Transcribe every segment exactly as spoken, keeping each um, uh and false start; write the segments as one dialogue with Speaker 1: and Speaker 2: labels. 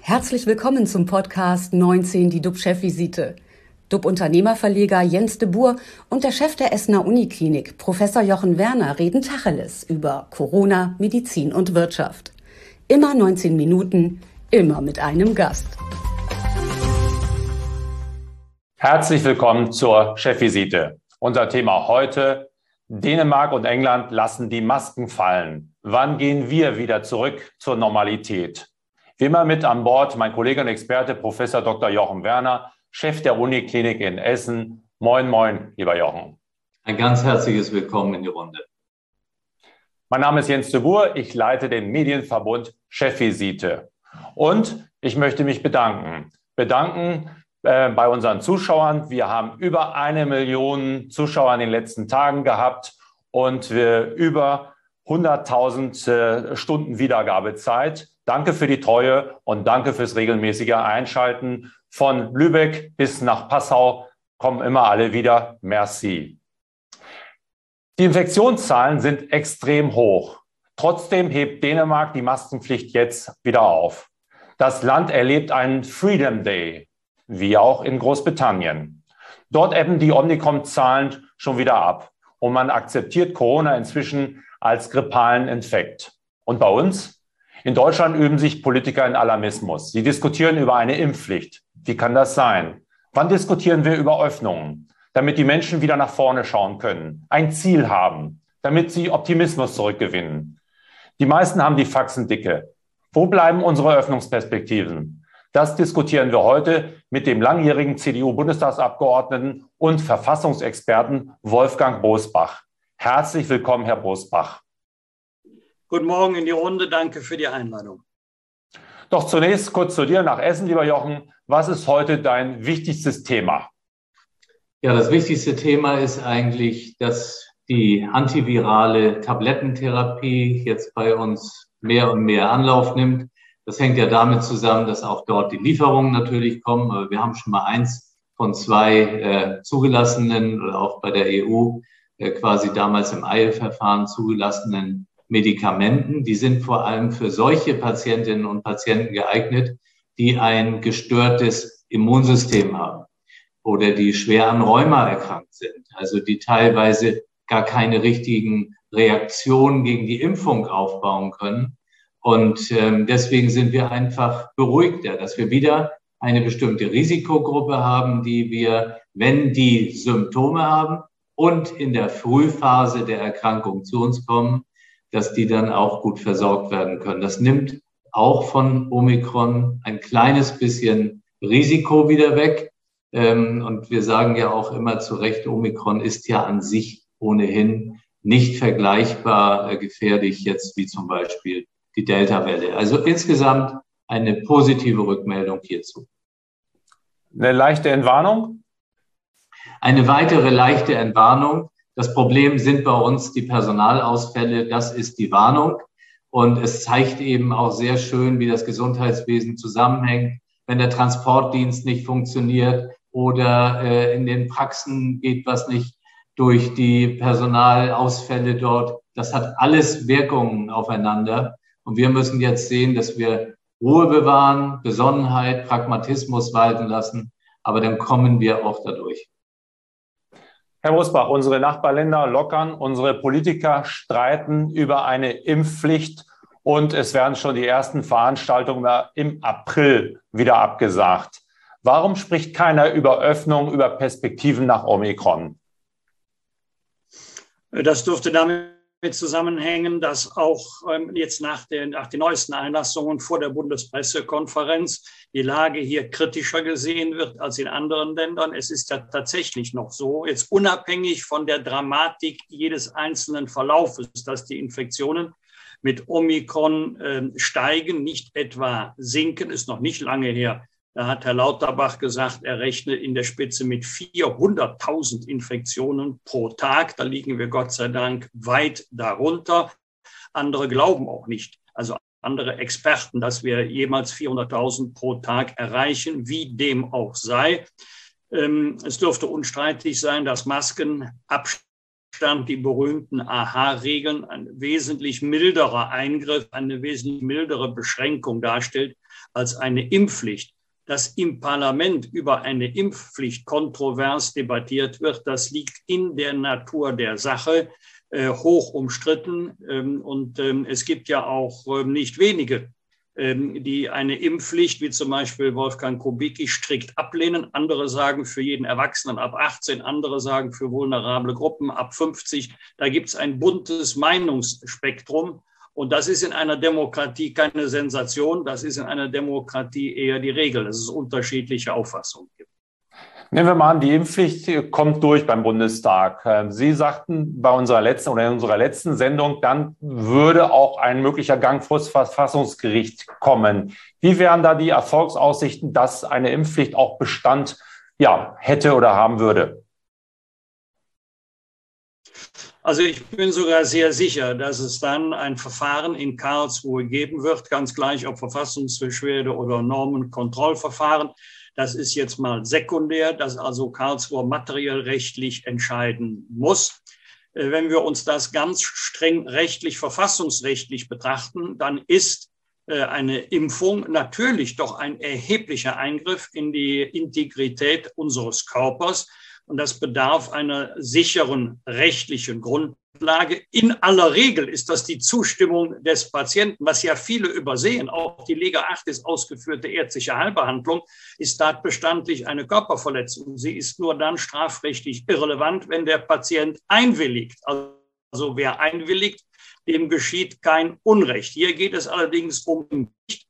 Speaker 1: Herzlich willkommen zum Podcast neunzehn, die D U B-Chefvisite. D U B-Unternehmerverleger Jens de Boer und der Chef der Essener Uniklinik, Professor Jochen Werner, reden Tacheles über Corona, Medizin und Wirtschaft. Immer neunzehn Minuten, immer mit einem Gast.
Speaker 2: Herzlich willkommen zur Chefvisite. Unser Thema heute: Dänemark und England lassen die Masken fallen. Wann gehen wir wieder zurück zur Normalität? Wie immer mit an Bord mein Kollege und Experte Professor Doktor Jochen Werner, Chef der Uniklinik in Essen. Moin, moin, lieber Jochen.
Speaker 3: Ein ganz herzliches Willkommen in die Runde.
Speaker 2: Mein Name ist Jens de Boer, ich leite den Medienverbund Chefvisite. Und ich möchte mich bedanken. Bedanken äh, bei unseren Zuschauern. Wir haben über eine Million Zuschauer in den letzten Tagen gehabt und wir über hunderttausend äh, Stunden Wiedergabezeit. Danke für die Treue und danke fürs regelmäßige Einschalten. Von Lübeck bis nach Passau kommen immer alle wieder. Merci. Die Infektionszahlen sind extrem hoch. Trotzdem hebt Dänemark die Maskenpflicht jetzt wieder auf. Das Land erlebt einen Freedom Day, wie auch in Großbritannien. Dort ebben die Omikron-Zahlen schon wieder ab und man akzeptiert Corona inzwischen als grippalen Infekt. Und bei uns? In Deutschland üben sich Politiker in Alarmismus. Sie diskutieren über eine Impfpflicht. Wie kann das sein? Wann diskutieren wir über Öffnungen? Damit die Menschen wieder nach vorne schauen können, ein Ziel haben, damit sie Optimismus zurückgewinnen. Die meisten haben die Faxen dicke. Wo bleiben unsere Öffnungsperspektiven? Das diskutieren wir heute mit dem langjährigen C D U-Bundestagsabgeordneten und Verfassungsexperten Wolfgang Bosbach. Herzlich willkommen, Herr Bosbach.
Speaker 4: Guten Morgen in die Runde, danke für die Einladung.
Speaker 2: Doch zunächst kurz zu dir nach Essen, lieber Jochen. Was ist heute dein wichtigstes Thema?
Speaker 3: Ja, das wichtigste Thema ist eigentlich, dass die antivirale Tablettentherapie jetzt bei uns mehr und mehr Anlauf nimmt. Das hängt ja damit zusammen, dass auch dort die Lieferungen natürlich kommen. Aber wir haben schon mal eins von zwei äh, zugelassenen oder auch bei der E U äh, quasi damals im Eilverfahren zugelassenen Medikamenten. Die sind vor allem für solche Patientinnen und Patienten geeignet, die ein gestörtes Immunsystem haben oder die schwer an Rheuma erkrankt sind, also die teilweise gar keine richtigen Reaktionen gegen die Impfung aufbauen können. Und ähm, deswegen sind wir einfach beruhigter, dass wir wieder eine bestimmte Risikogruppe haben, die wir, wenn die Symptome haben und in der Frühphase der Erkrankung zu uns kommen, dass die dann auch gut versorgt werden können. Das nimmt auch von Omikron ein kleines bisschen Risiko wieder weg. Und wir sagen ja auch immer zu Recht, Omikron ist ja an sich ohnehin nicht vergleichbar gefährlich jetzt wie zum Beispiel die Delta-Welle. Also insgesamt eine positive Rückmeldung hierzu.
Speaker 2: Eine leichte Entwarnung?
Speaker 3: Eine weitere leichte Entwarnung. Das Problem sind bei uns die Personalausfälle, das ist die Warnung. Und es zeigt eben auch sehr schön, wie das Gesundheitswesen zusammenhängt. Wenn der Transportdienst nicht funktioniert oder äh, in den Praxen geht was nicht durch die Personalausfälle dort, das hat alles Wirkungen aufeinander. Und wir müssen jetzt sehen, dass wir Ruhe bewahren, Besonnenheit, Pragmatismus walten lassen. Aber dann kommen wir auch dadurch.
Speaker 2: Herr Bosbach, unsere Nachbarländer lockern, unsere Politiker streiten über eine Impfpflicht und es werden schon die ersten Veranstaltungen im April wieder abgesagt. Warum spricht keiner über Öffnung, über Perspektiven nach Omikron?
Speaker 4: Das dürfte damit zusammenhängen, dass auch jetzt nach den, nach den neuesten Einlassungen vor der Bundespressekonferenz die Lage hier kritischer gesehen wird als in anderen Ländern. Es ist ja tatsächlich noch so, jetzt unabhängig von der Dramatik jedes einzelnen Verlaufes, dass die Infektionen mit Omikron äh, steigen, nicht etwa sinken, ist noch nicht lange her. Da hat Herr Lauterbach gesagt, er rechnet in der Spitze mit vierhunderttausend Infektionen pro Tag. Da liegen wir Gott sei Dank weit darunter. Andere glauben auch nicht, also andere Experten, dass wir jemals vierhunderttausend pro Tag erreichen, wie dem auch sei. Es dürfte unstreitig sein, dass Maskenabstand, die berühmten A H-Regeln, ein wesentlich milderer Eingriff, eine wesentlich mildere Beschränkung darstellt als eine Impfpflicht. Dass im Parlament über eine Impfpflicht kontrovers debattiert wird, das liegt in der Natur der Sache, äh, hoch umstritten. Ähm, und ähm, es gibt ja auch ähm, nicht wenige, ähm, die eine Impfpflicht, wie zum Beispiel Wolfgang Kubicki, strikt ablehnen. Andere sagen für jeden Erwachsenen ab achtzehn, andere sagen für vulnerable Gruppen ab fünfzig. Da gibt es ein buntes Meinungsspektrum. Und das ist in einer Demokratie keine Sensation, das ist in einer Demokratie eher die Regel, dass es unterschiedliche Auffassungen gibt.
Speaker 2: Nehmen wir mal an, die Impfpflicht kommt durch beim Bundestag. Sie sagten bei unserer letzten oder in unserer letzten Sendung, dann würde auch ein möglicher Gang vor das Verfassungsgericht kommen. Wie wären da die Erfolgsaussichten, dass eine Impfpflicht auch Bestand, ja, hätte oder haben würde?
Speaker 4: Also ich bin sogar sehr sicher, dass es dann ein Verfahren in Karlsruhe geben wird, ganz gleich ob Verfassungsbeschwerde oder Normenkontrollverfahren. Das ist jetzt mal sekundär, dass also Karlsruhe materiell rechtlich entscheiden muss. Wenn wir uns das ganz streng rechtlich, verfassungsrechtlich betrachten, dann ist eine Impfung natürlich doch ein erheblicher Eingriff in die Integrität unseres Körpers. Und das bedarf einer sicheren rechtlichen Grundlage. In aller Regel ist das die Zustimmung des Patienten, was ja viele übersehen. Auch die Lega acht ist ausgeführte ärztliche Heilbehandlung, ist tatbestandlich eine Körperverletzung. Sie ist nur dann strafrechtlich irrelevant, wenn der Patient einwilligt. Also wer einwilligt, dem geschieht kein Unrecht. Hier geht es allerdings um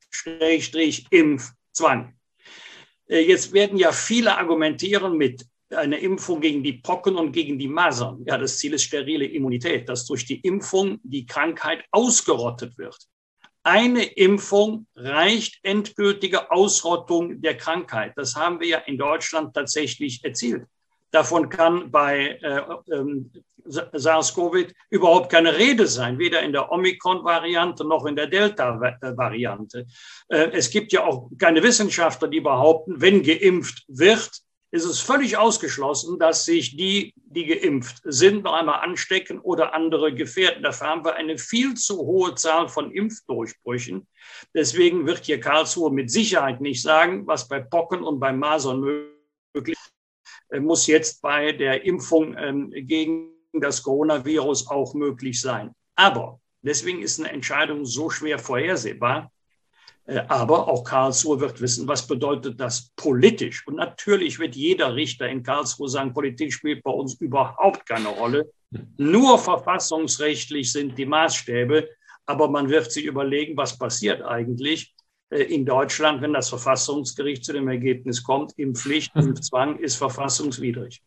Speaker 4: Impfzwang. Jetzt werden ja viele argumentieren mit eine Impfung gegen die Pocken und gegen die Masern. Ja, das Ziel ist sterile Immunität, dass durch die Impfung die Krankheit ausgerottet wird. Eine Impfung reicht endgültige Ausrottung der Krankheit. Das haben wir ja in Deutschland tatsächlich erzielt. Davon kann bei äh, ähm, SARS-CoV überhaupt keine Rede sein, weder in der Omikron-Variante noch in der Delta-Variante. Äh, es gibt ja auch keine Wissenschaftler, die behaupten, wenn geimpft wird, ist es völlig ausgeschlossen, dass sich die, die geimpft sind, noch einmal anstecken oder andere gefährden. Dafür haben wir eine viel zu hohe Zahl von Impfdurchbrüchen. Deswegen wird hier Karlsruhe mit Sicherheit nicht sagen, was bei Pocken und bei Masern möglich ist, muss jetzt bei der Impfung ähm, gegen das Coronavirus auch möglich sein. Aber deswegen ist eine Entscheidung so schwer vorhersehbar. Aber auch Karlsruhe wird wissen, was bedeutet das politisch. Und natürlich wird jeder Richter in Karlsruhe sagen, Politik spielt bei uns überhaupt keine Rolle. Nur verfassungsrechtlich sind die Maßstäbe. Aber man wird sich überlegen, was passiert eigentlich in Deutschland, wenn das Verfassungsgericht zu dem Ergebnis kommt, Impfpflicht, Impfzwang ist verfassungswidrig.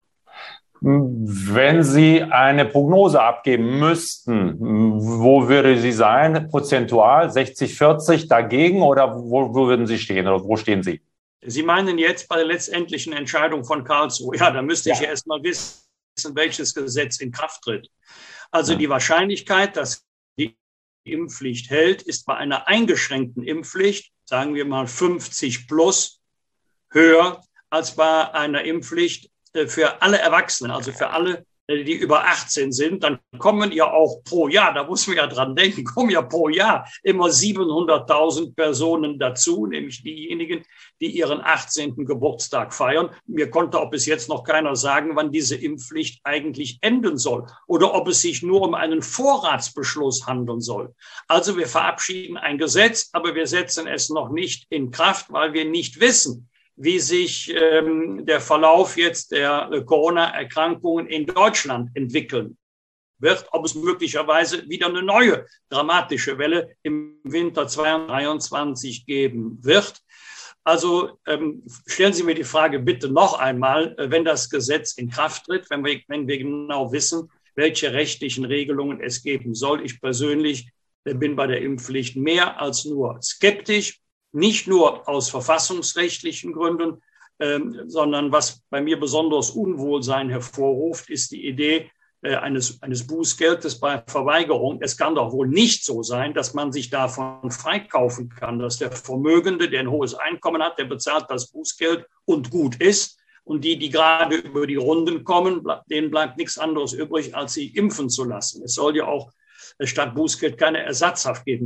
Speaker 2: Wenn Sie eine Prognose abgeben müssten, wo würde sie sein? Prozentual sechzig vierzig dagegen oder wo, wo würden Sie stehen oder wo stehen Sie?
Speaker 4: Sie meinen jetzt bei der letztendlichen Entscheidung von Karlsruhe. Ja, da müsste ja. ich ja erst mal wissen, welches Gesetz in Kraft tritt. Also ja. die Wahrscheinlichkeit, dass die Impfpflicht hält, ist bei einer eingeschränkten Impfpflicht, sagen wir mal fünfzig plus, höher als bei einer Impfpflicht für alle Erwachsenen, also für alle, die über achtzehn sind. Dann kommen ja auch pro Jahr, da muss man ja dran denken, kommen ja pro Jahr immer siebenhunderttausend Personen dazu, nämlich diejenigen, die ihren achtzehnten Geburtstag feiern. Mir konnte auch bis jetzt noch keiner sagen, wann diese Impfpflicht eigentlich enden soll oder ob es sich nur um einen Vorratsbeschluss handeln soll. Also wir verabschieden ein Gesetz, aber wir setzen es noch nicht in Kraft, weil wir nicht wissen, wie sich ähm, der Verlauf jetzt der äh, Corona-Erkrankungen in Deutschland entwickeln wird, ob es möglicherweise wieder eine neue dramatische Welle im Winter zweitausenddreiundzwanzig geben wird. Also ähm, stellen Sie mir die Frage bitte noch einmal, äh, wenn das Gesetz in Kraft tritt, wenn wir, wenn wir genau wissen, welche rechtlichen Regelungen es geben soll. Ich persönlich äh, bin bei der Impfpflicht mehr als nur skeptisch. Nicht nur aus verfassungsrechtlichen Gründen, ähm, sondern was bei mir besonders Unwohlsein hervorruft, ist die Idee äh, eines, eines Bußgeldes bei Verweigerung. Es kann doch wohl nicht so sein, dass man sich davon freikaufen kann, dass der Vermögende, der ein hohes Einkommen hat, der bezahlt das Bußgeld und gut ist. Und die, die gerade über die Runden kommen, denen bleibt nichts anderes übrig, als sich impfen zu lassen. Es soll ja auch statt Bußgeld keine Ersatzhaft geben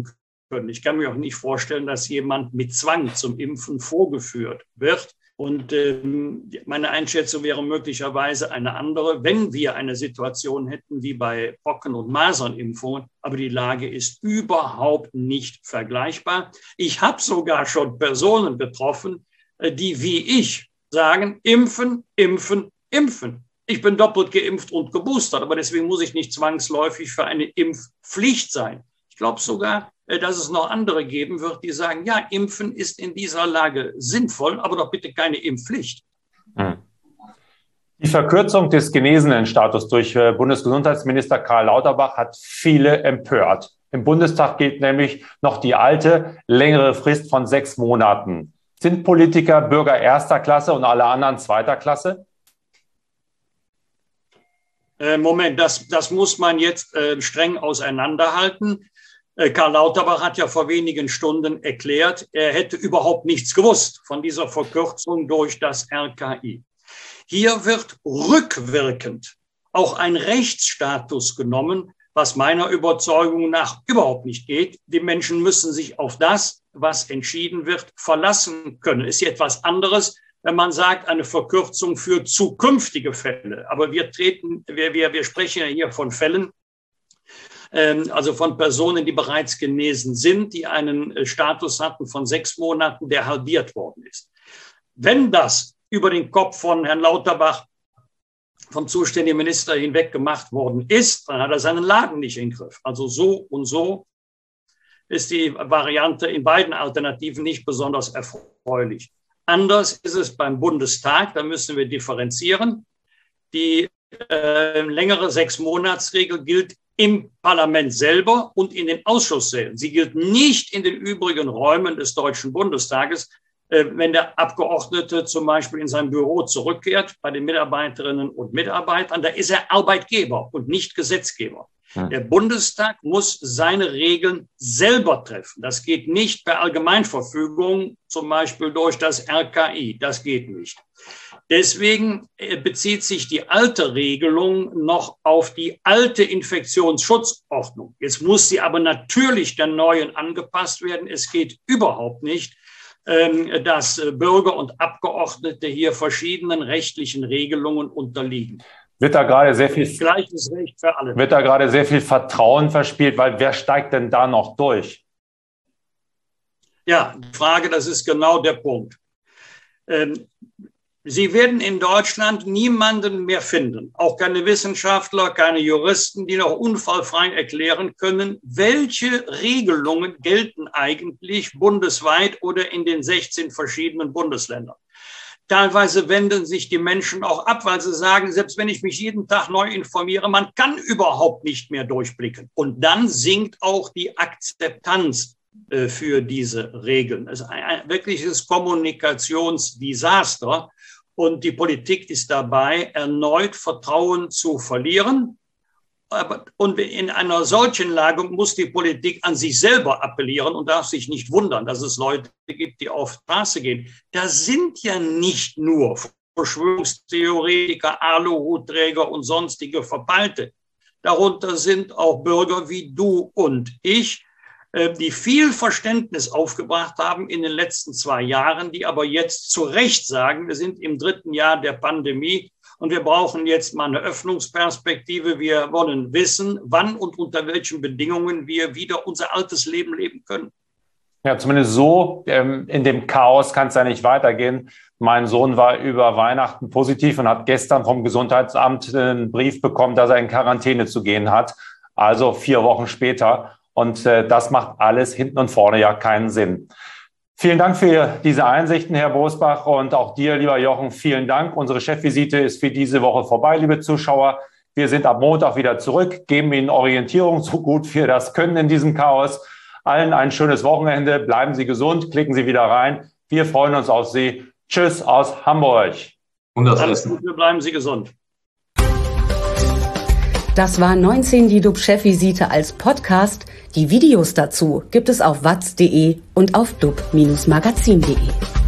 Speaker 4: können. Ich kann mir auch nicht vorstellen, dass jemand mit Zwang zum Impfen vorgeführt wird. Und ähm, meine Einschätzung wäre möglicherweise eine andere, wenn wir eine Situation hätten wie bei Pocken- und Masernimpfungen. Aber die Lage ist überhaupt nicht vergleichbar. Ich habe sogar schon Personen betroffen, die wie ich sagen, impfen, impfen, impfen. Ich bin doppelt geimpft und geboostert, aber deswegen muss ich nicht zwangsläufig für eine Impfpflicht sein. Ich glaube sogar, dass es noch andere geben wird, die sagen, ja, Impfen ist in dieser Lage sinnvoll, aber doch bitte keine Impfpflicht.
Speaker 2: Die Verkürzung des Genesenenstatus durch Bundesgesundheitsminister Karl Lauterbach hat viele empört. Im Bundestag gilt nämlich noch die alte, längere Frist von sechs Monaten. Sind Politiker Bürger erster Klasse und alle anderen zweiter Klasse?
Speaker 4: Äh, Moment, das, das muss man jetzt äh, streng auseinanderhalten. Karl Lauterbach hat ja vor wenigen Stunden erklärt, er hätte überhaupt nichts gewusst von dieser Verkürzung durch das R K I. Hier wird rückwirkend auch ein Rechtsstatus genommen, was meiner Überzeugung nach überhaupt nicht geht. Die Menschen müssen sich auf das, was entschieden wird, verlassen können. Ist ja etwas anderes, wenn man sagt, eine Verkürzung für zukünftige Fälle. Aber wir treten, wir, wir, wir sprechen ja hier von Fällen, also von Personen, die bereits genesen sind, die einen Status hatten von sechs Monaten, der halbiert worden ist. Wenn das über den Kopf von Herrn Lauterbach, vom zuständigen Minister hinweg gemacht worden ist, dann hat er seinen Laden nicht im Griff. Also so und so ist die Variante in beiden Alternativen nicht besonders erfreulich. Anders ist es beim Bundestag, da müssen wir differenzieren. Die äh, längere Sechs-Monats-Regel gilt im Parlament selber und in den Ausschusssälen. Sie gilt nicht in den übrigen Räumen des Deutschen Bundestages, äh, wenn der Abgeordnete zum Beispiel in sein Büro zurückkehrt bei den Mitarbeiterinnen und Mitarbeitern. Da ist er Arbeitgeber und nicht Gesetzgeber. Hm. Der Bundestag muss seine Regeln selber treffen. Das geht nicht per Allgemeinverfügung, zum Beispiel durch das R K I. Das geht nicht. Deswegen bezieht sich die alte Regelung noch auf die alte Infektionsschutzordnung. Jetzt muss sie aber natürlich der neuen angepasst werden. Es geht überhaupt nicht, dass Bürger und Abgeordnete hier verschiedenen rechtlichen Regelungen unterliegen.
Speaker 2: Wird da gerade sehr viel,
Speaker 4: gleiches Recht für alle.
Speaker 2: Wird da gerade sehr viel Vertrauen verspielt, weil wer steigt denn da noch durch?
Speaker 4: Ja, die Frage, das ist genau der Punkt. Ähm, Sie werden in Deutschland niemanden mehr finden, auch keine Wissenschaftler, keine Juristen, die noch unfallfrei erklären können, welche Regelungen gelten eigentlich bundesweit oder in den sechzehn verschiedenen Bundesländern. Teilweise wenden sich die Menschen auch ab, weil sie sagen, selbst wenn ich mich jeden Tag neu informiere, man kann überhaupt nicht mehr durchblicken. Und dann sinkt auch die Akzeptanz äh, für diese Regeln. Es ist ein, ein wirkliches Kommunikationsdesaster. Und die Politik ist dabei, erneut Vertrauen zu verlieren. Und in einer solchen Lage muss die Politik an sich selber appellieren und darf sich nicht wundern, dass es Leute gibt, die auf die Straße gehen. Da sind ja nicht nur Verschwörungstheoretiker, Aluhutträger und sonstige Verpeilte. Darunter sind auch Bürger wie du und ich, die viel Verständnis aufgebracht haben in den letzten zwei Jahren, die aber jetzt zu Recht sagen, wir sind im dritten Jahr der Pandemie und wir brauchen jetzt mal eine Öffnungsperspektive. Wir wollen wissen, wann und unter welchen Bedingungen wir wieder unser altes Leben leben können.
Speaker 2: Ja, zumindest so ähm, in dem Chaos kann es ja nicht weitergehen. Mein Sohn war über Weihnachten positiv und hat gestern vom Gesundheitsamt einen Brief bekommen, dass er in Quarantäne zu gehen hat, also vier Wochen später. Und äh, das macht alles hinten und vorne ja keinen Sinn. Vielen Dank für diese Einsichten, Herr Bosbach, und auch dir, lieber Jochen, vielen Dank. Unsere Chefvisite ist für diese Woche vorbei, liebe Zuschauer. Wir sind ab Montag wieder zurück, geben Ihnen Orientierung, so gut wir das können in diesem Chaos. Allen ein schönes Wochenende, bleiben Sie gesund, klicken Sie wieder rein. Wir freuen uns auf Sie. Tschüss aus Hamburg.
Speaker 4: Und alles Gute, bleiben Sie gesund.
Speaker 1: Das war neunzehn die D U B-Chefvisite als Podcast. Die Videos dazu gibt es auf watz punkt de und auf dub Bindestrich magazin punkt de.